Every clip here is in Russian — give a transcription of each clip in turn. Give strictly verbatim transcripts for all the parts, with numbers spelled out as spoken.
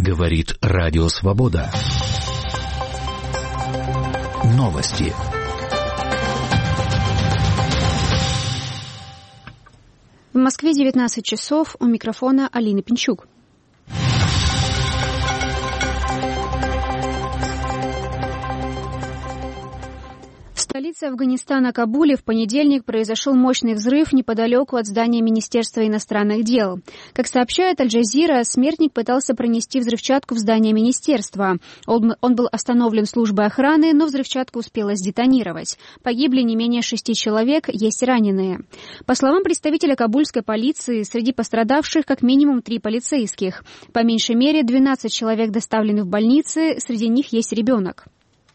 Говорит Радио Свобода. Новости. В Москве девятнадцать часов, у микрофона Алина Пинчук. В столице Афганистана Кабуле в понедельник произошел мощный взрыв неподалеку от здания Министерства иностранных дел. Как сообщает Аль-Джазира, смертник пытался пронести взрывчатку в здание министерства. Он, он был остановлен службой охраны, но взрывчатка успела сдетонировать. Погибли не менее шести человек, есть раненые. По словам представителя кабульской полиции, среди пострадавших как минимум три полицейских. По меньшей мере двенадцать человек доставлены в больницы, среди них есть ребенок.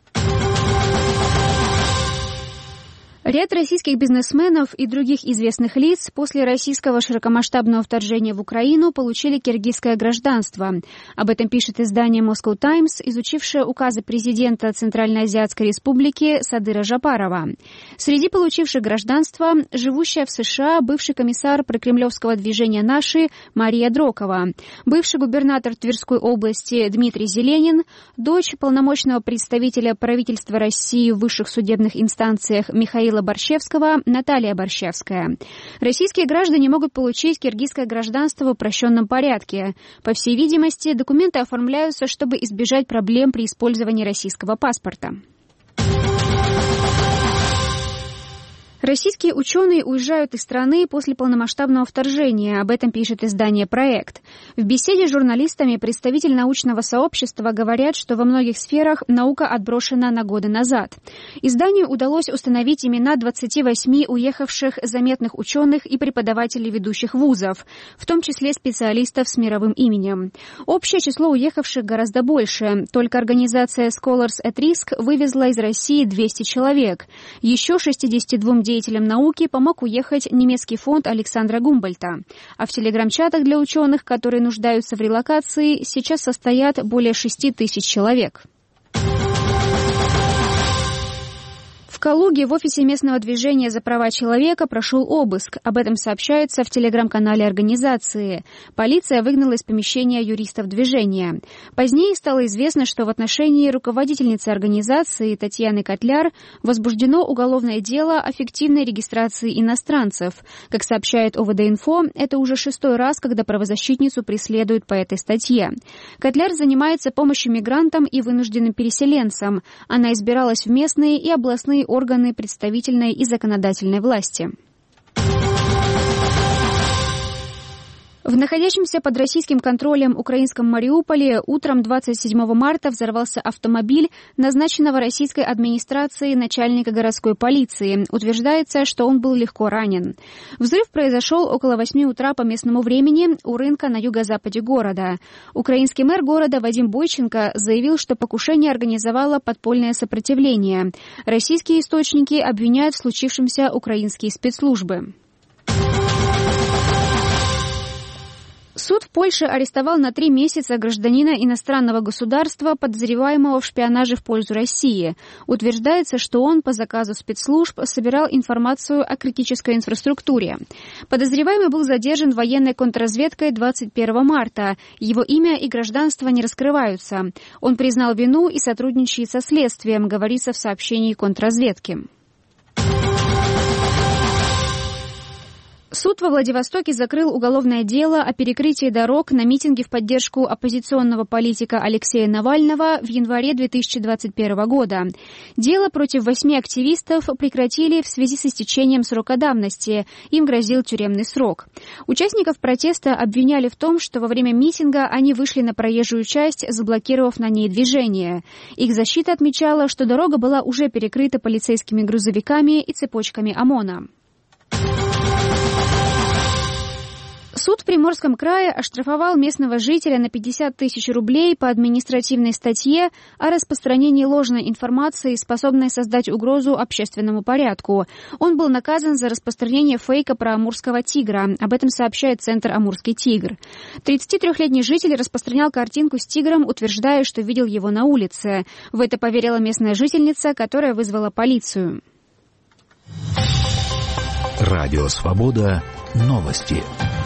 Ряд российских бизнесменов и других известных лиц после российского широкомасштабного вторжения в Украину получили киргизское гражданство. Об этом пишет издание Moscow Times, изучившее указы президента Центральноазиатской республики Садыра Жапарова. Среди получивших гражданство живущая в США бывший комиссар прокремлевского движения «Наши» Мария Дрокова, бывший губернатор Тверской области Дмитрий Зеленин, дочь полномочного представителя правительства России в высших судебных инстанциях Михаила Борщевского, Наталья Борщевская. Российские граждане могут получить киргизское гражданство в упрощенном порядке. По всей видимости, документы оформляются, чтобы избежать проблем при использовании российского паспорта. Российские ученые уезжают из страны после полномасштабного вторжения. Об этом пишет издание «Проект». В беседе с журналистами представители научного сообщества говорят, что во многих сферах наука отброшена на годы назад. Изданию удалось установить имена двадцати восьми уехавших заметных ученых и преподавателей ведущих вузов, в том числе специалистов с мировым именем. Общее число уехавших гораздо больше. Только организация Scholars at Risk вывезла из России двести человек. Еще шестидесяти двум деятелям науки помог уехать немецкий фонд Александра Гумбольдта. А в телеграм-чатах для ученых, которые нуждаются в релокации, сейчас состоят более шести тысяч человек. В Калуге в офисе местного движения за права человека прошел обыск. Об этом сообщается в телеграм-канале организации. Полиция выгнала из помещения юристов движения. Позднее стало известно, что в отношении руководительницы организации Татьяны Котляр возбуждено уголовное дело о фиктивной регистрации иностранцев. Как сообщает О В Д-Инфо, это уже шестой раз, когда правозащитницу преследуют по этой статье. Котляр занимается помощью мигрантам и вынужденным переселенцам. Она избиралась в местные и областные органы представительной и законодательной власти. В находящемся под российским контролем украинском Мариуполе утром двадцать седьмого марта взорвался автомобиль назначенного российской администрацией начальника городской полиции. Утверждается, что он был легко ранен. Взрыв произошел около восьми утра по местному времени у рынка на юго-западе города. Украинский мэр города Вадим Бойченко заявил, что покушение организовало подпольное сопротивление. Российские источники обвиняют в случившемся украинские спецслужбы. Суд в Польше арестовал на три месяца гражданина иностранного государства, подозреваемого в шпионаже в пользу России. Утверждается, что он по заказу спецслужб собирал информацию о критической инфраструктуре. Подозреваемый был задержан военной контрразведкой двадцать первого марта. Его имя и гражданство не раскрываются. Он признал вину и сотрудничает со следствием, говорится в сообщении контрразведки. Суд во Владивостоке закрыл уголовное дело о перекрытии дорог на митинге в поддержку оппозиционного политика Алексея Навального в январе две тысячи двадцать первого года. Дело против восьми активистов прекратили в связи с истечением срока давности. Им грозил тюремный срок. Участников протеста обвиняли в том, что во время митинга они вышли на проезжую часть, заблокировав на ней движение. Их защита отмечала, что дорога была уже перекрыта полицейскими грузовиками и цепочками ОМОНа. Суд в Приморском крае оштрафовал местного жителя на пятьдесят тысяч рублей по административной статье о распространении ложной информации, способной создать угрозу общественному порядку. Он был наказан за распространение фейка про амурского тигра. Об этом сообщает Центр «Амурский тигр». тридцатитрёхлетний житель распространял картинку с тигром, утверждая, что видел его на улице. В это поверила местная жительница, которая вызвала полицию. Радио «Свобода». Новости.